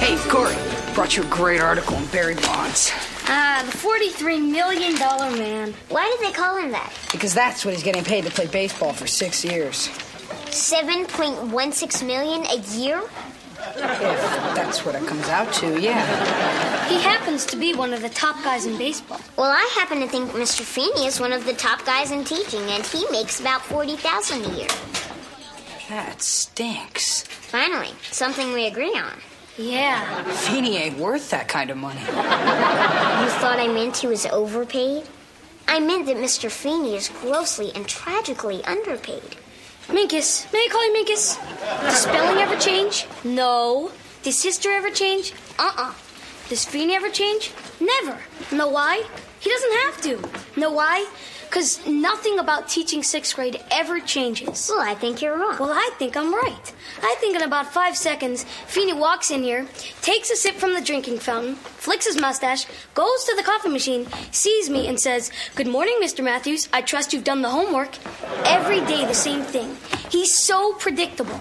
Hey, Corey, brought you a great article on Barry Bonds. The $43 million man. Why do they call him that? Because that's what he's getting paid to play baseball for 6 years. $7.16 million a year? If that's what it comes out to, yeah. He happens to be one of the top guys in baseball. Well, I happen to think Mr. Feeney is one of the top guys in teaching, and he makes about $40,000 a year. That stinks. Finally, something we agree on. Yeah. Feeney ain't worth that kind of money. You thought I meant he was overpaid? I meant that Mr. Feeney is grossly and tragically underpaid. Minkus. May I call you Minkus? Does spelling ever change? No. Does history ever change? Does Feeney ever change? Never. Know why? He doesn't have to. Know why? Because nothing about teaching 6th grade ever changes. Well, I think you're wrong. Well, I think I'm right. I think in about 5 seconds, Feeney walks in here, takes a sip from the drinking fountain, flicks his mustache, goes to the coffee machine, sees me, and says, "Good morning, Mr. Matthews. I trust you've done the homework." Every day the same thing. He's so predictable.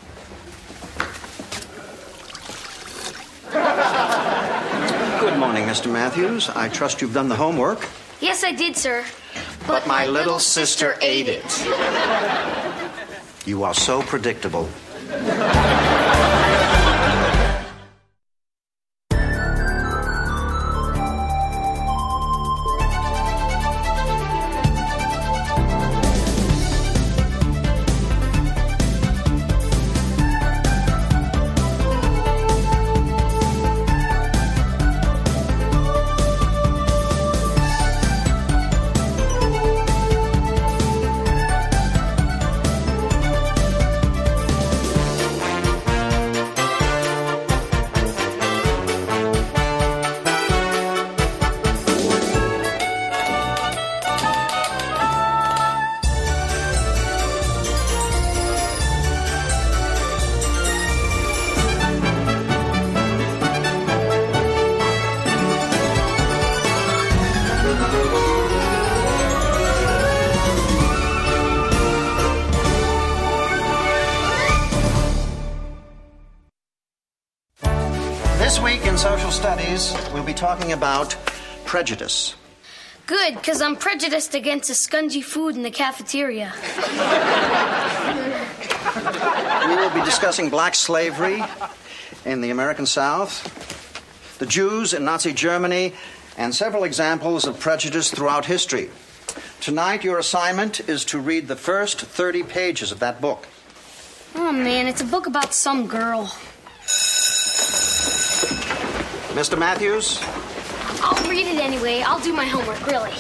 Good morning, Mr. Matthews. I trust you've done the homework. Yes, I did, sir. But my little sister ate it. You are so predictable. This week in Social Studies, we'll be talking about prejudice. Good, because I'm prejudiced against the scungy food in the cafeteria. We will be discussing black slavery in the American South, the Jews in Nazi Germany, and several examples of prejudice throughout history. Tonight, your assignment is to read the first 30 pages of that book. Oh, man, it's a book about some girl. Mr. Matthews? I'll read it anyway. I'll do my homework, really.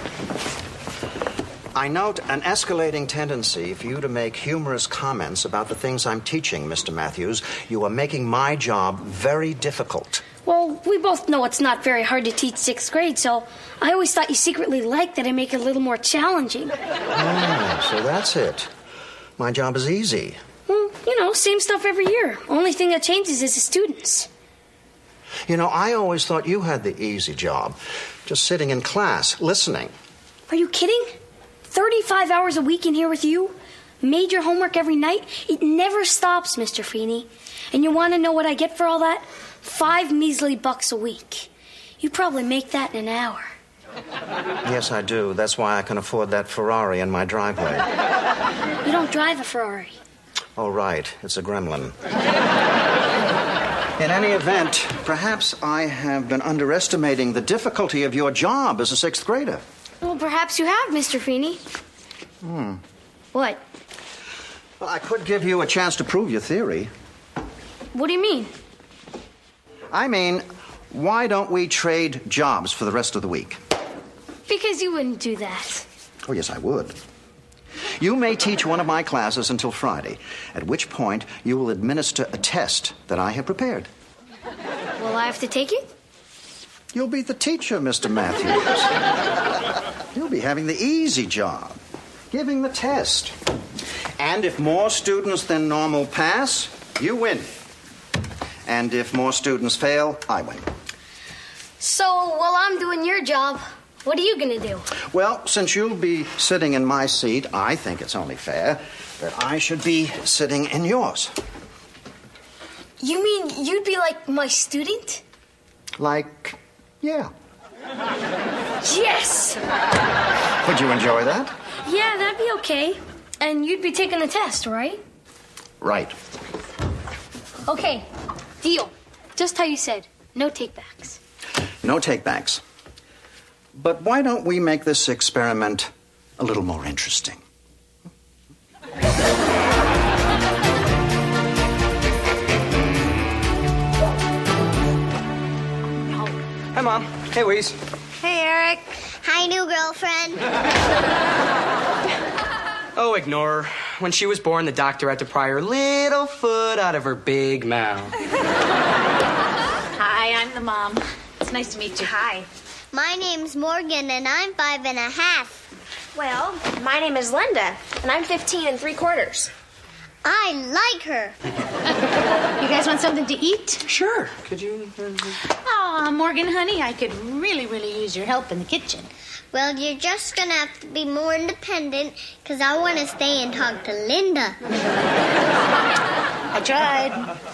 I note an escalating tendency for you to make humorous comments about the things I'm teaching, Mr. Matthews. You are making my job very difficult. Well, we both know it's not very hard to teach 6th grade, so I always thought you secretly liked that I make it a little more challenging. Oh, so that's it. My job is easy. Well, same stuff every year. Only thing that changes is the students. I always thought you had the easy job. Just sitting in class, listening. Are you kidding? 35 hours a week in here with you? Major homework every night? It never stops, Mr. Feeney. And you want to know what I get for all that? $5 measly bucks a week. You probably make that in an hour. Yes, I do. That's why I can afford that Ferrari in my driveway. You don't drive a Ferrari. Oh, right. It's a Gremlin. In any event, perhaps I have been underestimating the difficulty of your job as a 6th grader. Well, perhaps you have, Mr. Feeney. What? Well, I could give you a chance to prove your theory. What do you mean? I mean, why don't we trade jobs for the rest of the week? Because you wouldn't do that. Oh, yes, I would. You may teach one of my classes until Friday, at which point you will administer a test that I have prepared. Will I have to take it? You'll be the teacher, Mr. Matthews. You'll be having the easy job, giving the test. And if more students than normal pass, you win. And if more students fail, I win. So, while I'm doing your job, what are you going to do? Well, since you'll be sitting in my seat, I think it's only fair that I should be sitting in yours. You mean you'd be like my student? Like, yeah. Yes! Would you enjoy that? Yeah, that'd be okay. And you'd be taking the test, right? Right. Okay, deal. Just how you said. No takebacks. No takebacks. But why don't we make this experiment a little more interesting? Hi, Mom. Hey, Louise. Hey, Eric. Hi, new girlfriend. Oh, ignore her. When she was born, the doctor had to pry her little foot out of her big mouth. Hi, I'm the mom. It's nice to meet you. Hi. My name's Morgan, and I'm 5.5. Well, my name is Linda, and I'm 15 3/4. I like her. You guys want something to eat? Sure. Could you... Aw, Morgan, honey, I could really use your help in the kitchen. Well, you're just gonna have to be more independent, because I want to stay and talk to Linda. I tried.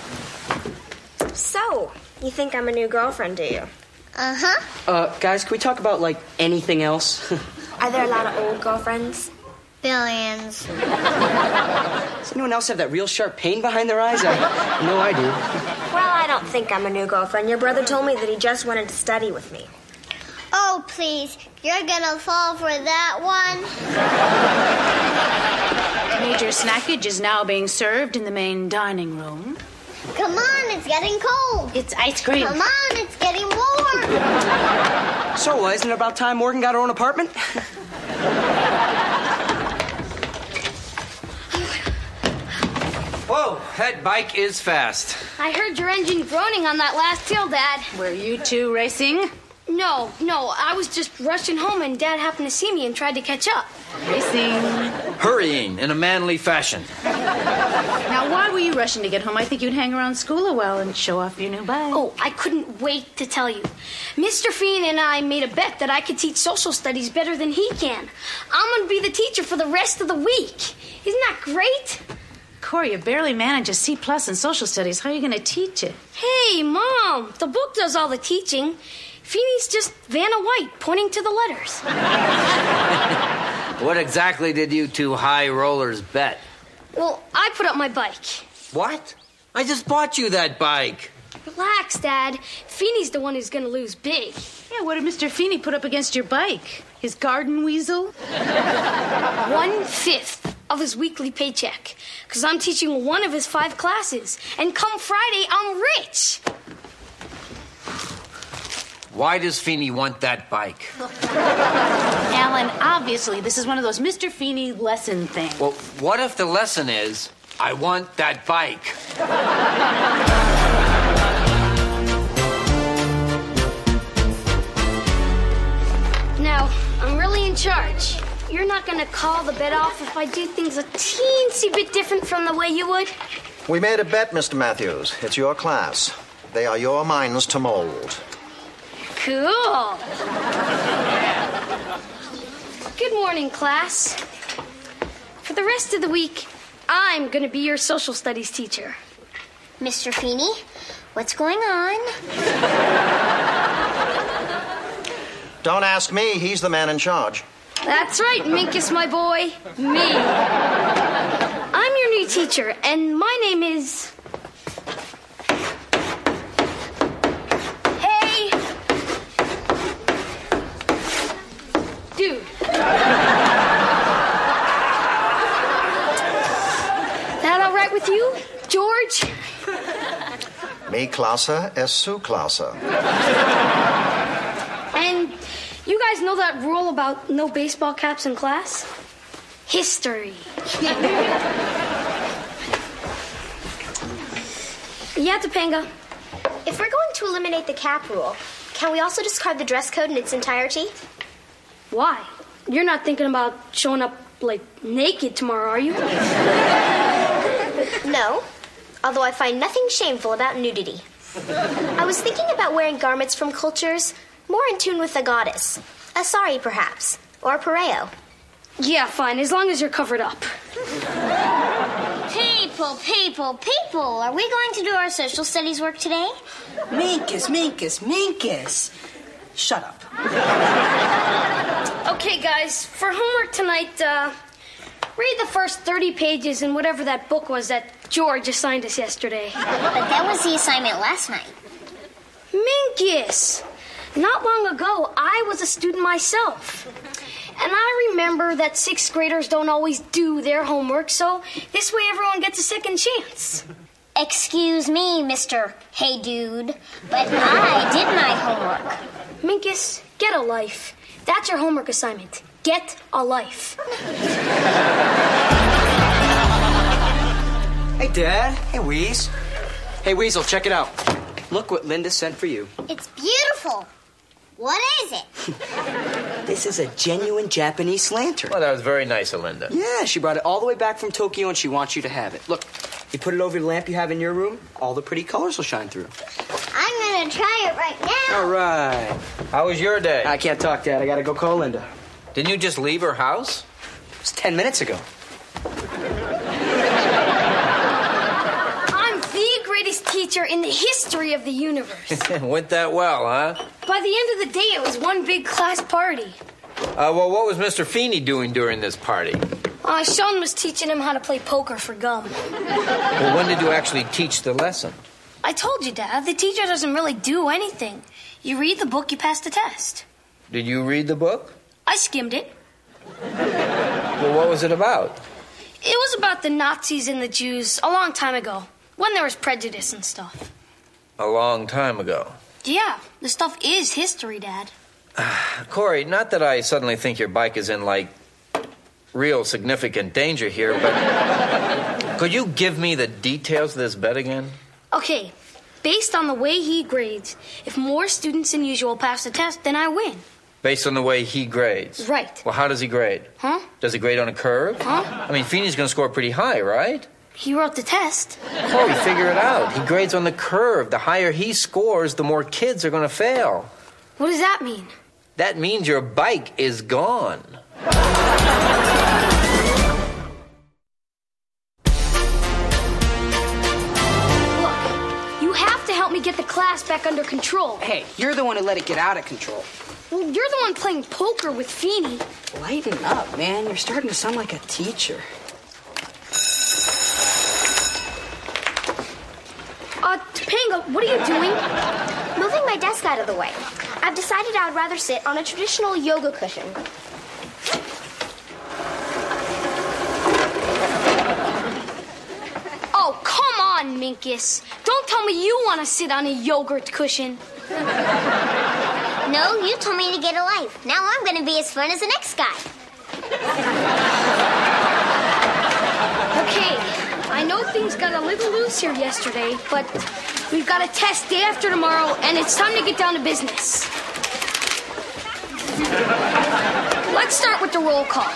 So, you think I'm a new girlfriend, do you? Uh-huh. Guys, can we talk about, like, anything else? Are there a lot of old girlfriends? Billions. Does anyone else have that real sharp pain behind their eyes? I know I do. Well, I don't think I'm a new girlfriend. Your brother told me that he just wanted to study with me. Oh, please. You're gonna fall for that one? Major snackage is now being served in the main dining room. Come on, it's getting cold. It's ice cream. Come on, it's getting warm. So, isn't it about time Morgan got her own apartment? Whoa, that bike is fast. I heard your engine groaning on that last hill, Dad. Were you two racing? No, I was just rushing home and Dad happened to see me and tried to catch up. Racing. Hurrying in a manly fashion. Now, why were you rushing to get home? I think you'd hang around school a while and show off your new bike. Oh, I couldn't wait to tell you. Mr. Feen and I made a bet that I could teach social studies better than he can. I'm going to be the teacher for the rest of the week. Isn't that great? Corey, you barely manage a C+ in social studies. How are you going to teach it? Hey, Mom, the book does all the teaching. Feeney's just Vanna White pointing to the letters. What exactly did you two high rollers bet? Well, I put up my bike. What? I just bought you that bike. Relax, Dad. Feeney's the one who's going to lose big. Yeah, what did Mr. Feeney put up against your bike? His garden weasel? 1/5 of his weekly paycheck. Because I'm teaching one of his 5 classes. And come Friday, I'm rich. Why does Feeney want that bike? Alan, obviously, this is one of those Mr. Feeney lesson things. Well, what if the lesson is, I want that bike? Now, I'm really in charge. You're not going to call the bet off if I do things a teensy bit different from the way you would? We made a bet, Mr. Matthews. It's your class. They are your minds to mold. Cool. Good morning, class. For the rest of the week, I'm going to be your social studies teacher. Mr. Feeney, what's going on? Don't ask me. He's the man in charge. That's right, Minkus, my boy. Me. I'm your new teacher, and my name is... Hey! Dude. That all right with you, George? Mi clase es su clase. And you guys know that rule about no baseball caps in class? History. Yeah, Topanga. If we're going to eliminate the cap rule, can we also discard the dress code in its entirety? Why? You're not thinking about showing up, like, naked tomorrow, are you? No, although I find nothing shameful about nudity. I was thinking about wearing garments from cultures more in tune with the goddess. A sari, perhaps, or a pareo. Yeah, fine, as long as you're covered up. Hey, People. Are we going to do our social studies work today? Minkus. Shut up. Okay, guys, for homework tonight, read the first 30 pages in whatever that book was that George assigned us yesterday. But that was the assignment last night. Minkus! Not long ago, I was a student myself. And I remember that 6th graders don't always do their homework, so this way everyone gets a second chance. Excuse me, Mr. Hey Dude, but I did my homework. Minkus, get a life. That's your homework assignment. Get a life. Hey, Dad. Hey, Weez. Hey, Weasel, check it out. Look what Linda sent for you. It's beautiful. What is it? This is a genuine Japanese lantern. Well, that was very nice of Linda. Yeah, she brought it all the way back from Tokyo, and she wants you to have it. Look, you put it over the lamp you have in your room, all the pretty colors will shine through. I'm going to try it right now. All right. How was your day? I can't talk, Dad. I gotta go call Linda. Didn't you just leave her house? It was 10 minutes ago. I'm the greatest teacher in the history of the universe. Went that well, huh? By the end of the day, it was one big class party. Well, what was Mr. Feeney doing during this party? Sean was teaching him how to play poker for gum. Well, when did you actually teach the lesson? I told you, Dad, the teacher doesn't really do anything. You read the book, you pass the test. Did you read the book? I skimmed it. Well, what was it about? It was about the Nazis and the Jews a long time ago, when there was prejudice and stuff. A long time ago. Yeah, the stuff is history, Dad. Corey, not that I suddenly think your bike is in, real significant danger here, but could you give me the details of this bet again? Okay, based on the way he grades, if more students than usual pass the test, then I win. Based on the way he grades? Right. Well, how does he grade? Huh? Does he grade on a curve? Huh? I mean, Feeney's going to score pretty high, right? He wrote the test. Corey, figure it out. He grades on the curve. The higher he scores, the more kids are going to fail. What does that mean? That means your bike is gone. Look, you have to help me get the class back under control. Hey, you're the one who let it get out of control. Well, you're the one playing poker with Feeney. Lighten up, man. You're starting to sound like a teacher. Topanga, what are you doing? Moving my desk out of the way. I've decided I would rather sit on a traditional yoga cushion. Oh, come on, Minkus. Don't tell me you want to sit on a yogurt cushion. No, you told me to get a life. Now I'm going to be as fun as the next guy. Okay, I know things got a little loose here yesterday, but we've got a test day after tomorrow, and it's time to get down to business. Let's start with the roll call.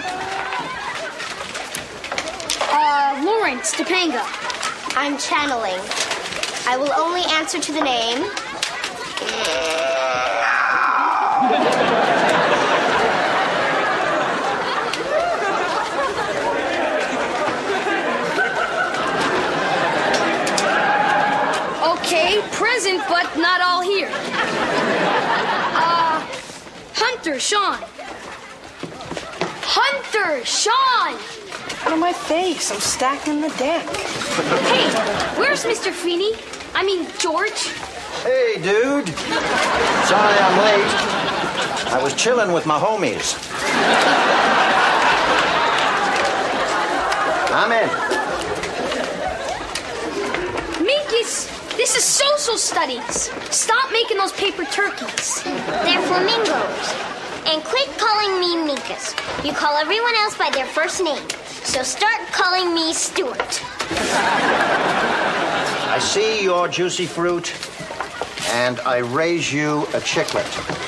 Lawrence, Topanga. I'm channeling. I will only answer to the name. Okay, present, but not all here. Hunter, Sean. Hunter, Sean! Out of my face. I'm stacking the deck. Hey, where's Mr. Feeney? I mean, George. Hey, dude. Sorry I'm late. I was chilling with my homies. I'm in. Minkus, this is social studies. Stop making those paper turkeys. They're flamingos. And quit calling me Minkus. You call everyone else by their first name. So start calling me Stuart. I see your juicy fruit, and I raise you a chicklet.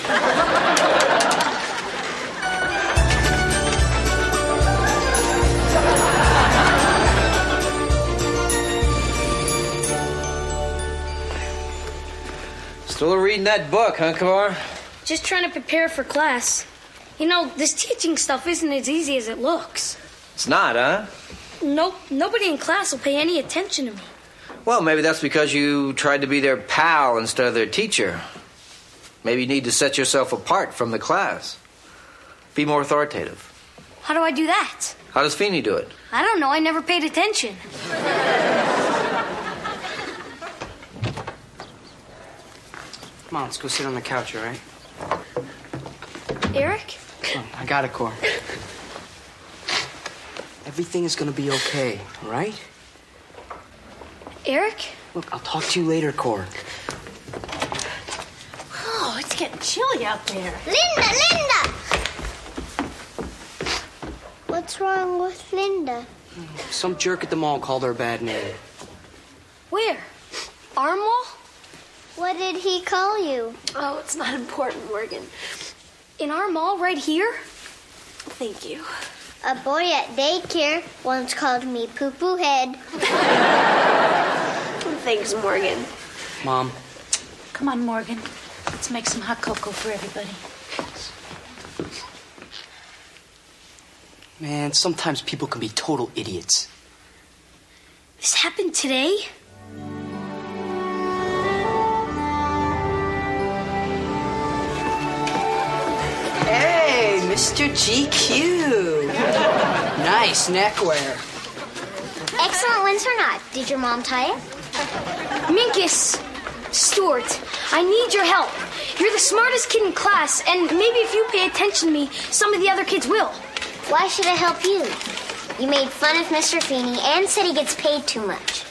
Still reading that book, huh, Kamar? Just trying to prepare for class. You know, this teaching stuff isn't as easy as it looks. It's not, huh? Nope, nobody in class will pay any attention to me. Well, maybe that's because you tried to be their pal instead of their teacher. Maybe you need to set yourself apart from the class. Be more authoritative. How do I do that? How does Feeney do it? I don't know, I never paid attention. Come on, let's go sit on the couch, all right? Eric? Come on, I got it, Cor. Everything is gonna be okay, all right? Eric? Look, I'll talk to you later, Cor. Oh, it's getting chilly out there. Linda! What's wrong with Linda? Some jerk at the mall called her a bad name. Where? Our mall? What did he call you? Oh, it's not important, Morgan. In our mall right here? Thank you. A boy at daycare once called me poo-poo head. Thanks, Morgan. Mom. Come on, Morgan. Let's make some hot cocoa for everybody. Man, sometimes people can be total idiots. This happened today? Hey, Mr. GQ. Nice neckwear. Excellent wins or not? Did your mom tie it? Minkus, Stuart, I need your help. You're the smartest kid in class, and maybe if you pay attention to me, some of the other kids will. Why should I help you? You made fun of Mr. Feeney and said he gets paid too much.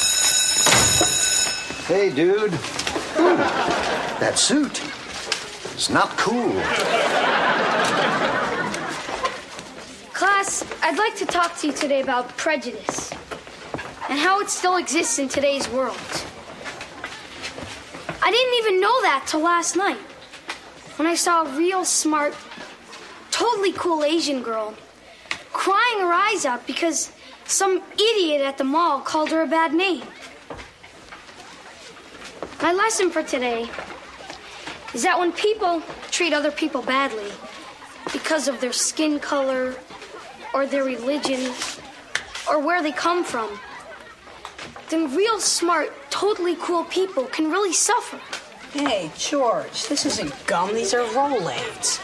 Hey, dude. That suit. It's not cool. Class, I'd like to talk to you today about prejudice and how it still exists in today's world. I didn't even know that till last night when I saw a real smart, totally cool Asian girl crying her eyes out because some idiot at the mall called her a bad name. My lesson for today is that when people treat other people badly because of their skin color or their religion or where they come from, then real smart, totally cool people can really suffer. Hey, George, this isn't gum. These are Rolaids.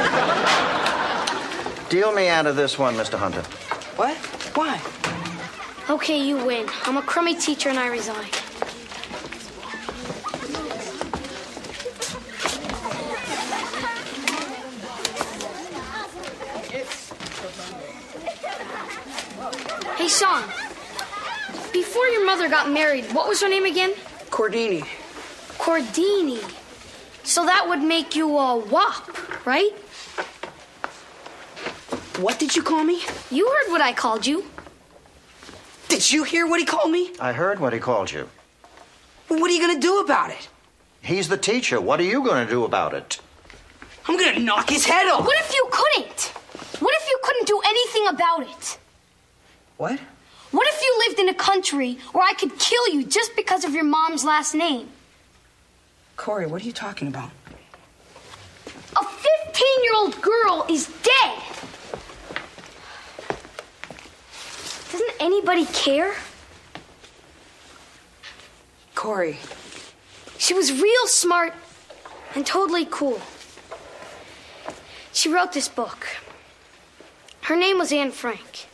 Deal me out of this one, Mr. Hunter. What? Why? Okay, you win. I'm a crummy teacher and I resign. Hey, Sean. Before your mother got married, what was her name again? Cordini. Cordini. So that would make you a wop, right? What did you call me? You heard what I called you. Did you hear what he called me? I heard what he called you. Well, what are you going to do about it? He's the teacher. What are you going to do about it? I'm going to knock his head off. What if you couldn't? What if you couldn't do anything about it? What? What if you lived in a country where I could kill you just because of your mom's last name? Corey, what are you talking about? A 15-year-old girl is dead. Doesn't anybody care? Corey. She was real smart and totally cool. She wrote this book. Her name was Anne Frank.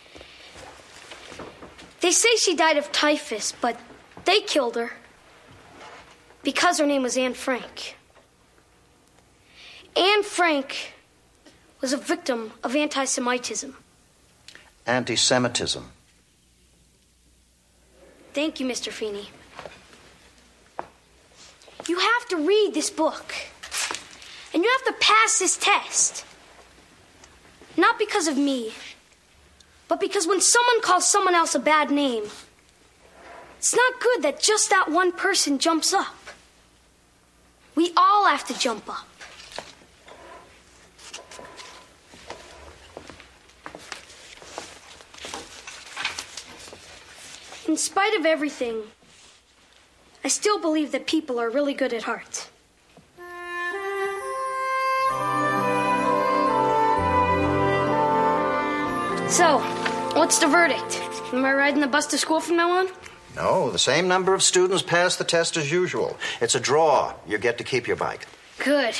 They say she died of typhus, but they killed her because her name was Anne Frank. Anne Frank was a victim of anti-Semitism. Anti-Semitism. Thank you, Mr. Feeney. You have to read this book. And you have to pass this test. Not because of me, but because when someone calls someone else a bad name, it's not good that just that one person jumps up. We all have to jump up. In spite of everything, I still believe that people are really good at heart. So, What's the verdict? Am I riding the bus to school from now on? No, the same number of students pass the test as usual. It's a draw. You get to keep your bike. Good.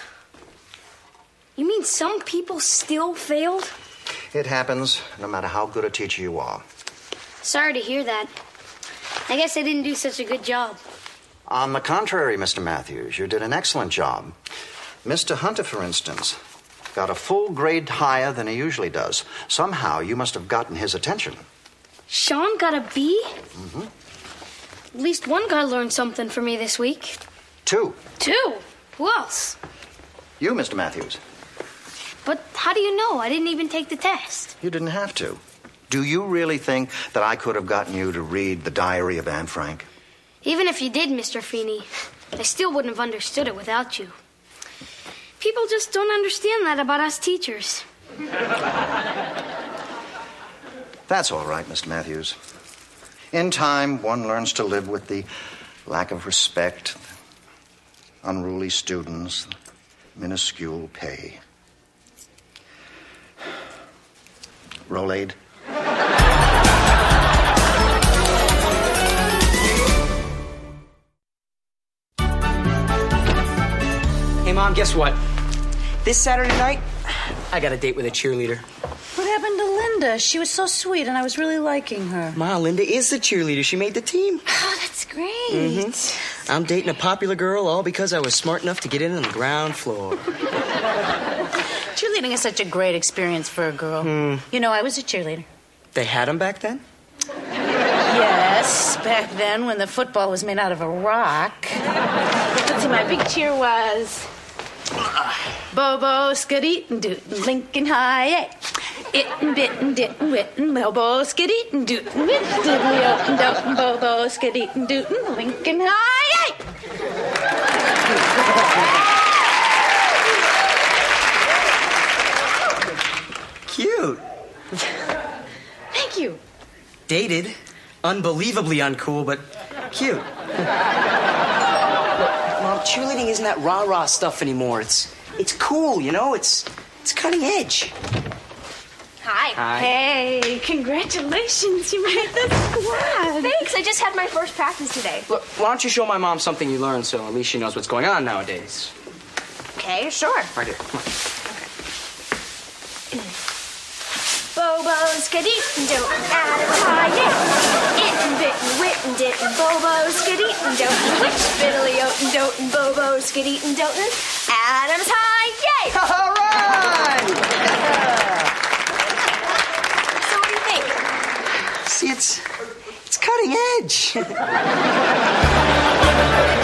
You mean some people still failed? It happens, no matter how good a teacher you are. Sorry to hear that. I guess I didn't do such a good job. On the contrary, Mr. Matthews, you did an excellent job. Mr. Hunter, for instance, got a full grade higher than he usually does. Somehow you must have gotten his attention. Sean got a B? Mm-hmm. At least one guy learned something from me this week. 2. 2? Who else? You, Mr. Matthews. But how do you know? I didn't even take the test. You didn't have to. Do you really think that I could have gotten you to read the Diary of Anne Frank? Even if you did, Mr. Feeney, I still wouldn't have understood it without you. People just don't understand that about us teachers. That's all right, Mr. Matthews. In time, one learns to live with the lack of respect, unruly students, minuscule pay. Rolade? Hey, Mom, guess what? This Saturday night, I got a date with a cheerleader. What happened to Linda? She was so sweet, and I was really liking her. Ma, Linda is the cheerleader. She made the team. Oh, that's great. Mm-hmm. I'm dating a popular girl all because I was smart enough to get in on the ground floor. Cheerleading is such a great experience for a girl. You know, I was a cheerleader. They had them back then? Yes, back then when the football was made out of a rock. Let's see, my big cheer was Bobo, Skeetin' Dootin', Lincoln High, Itten, Bitten, Ditten, Witten, Bobo, Skeetin' Dootin', Witten, Diddly, Oten, Doten, Bobo, Skeetin' Dootin', Lincoln High. Cute. Thank you. Dated. Unbelievably uncool, but cute. Mom, cheerleading isn't that rah-rah stuff anymore. It's cool, you know? It's cutting edge. Hi. Hi. Hey, congratulations. You made the squad. Thanks. I just had my first practice today. Look, why don't you show my mom something you learned so at least she knows what's going on nowadays? Okay, sure. Right here. Come on. Bobo's Skeetin' Dotin' Adam's High, yeah. Itten, Bitten, Witten, Ditten, Bobo's Skeetin' Dotin', Which Fiddly Oten, Doten, Bobo's Skeetin' Dotin', Adam's High, yay! All right! So what do you think? See, it's cutting edge.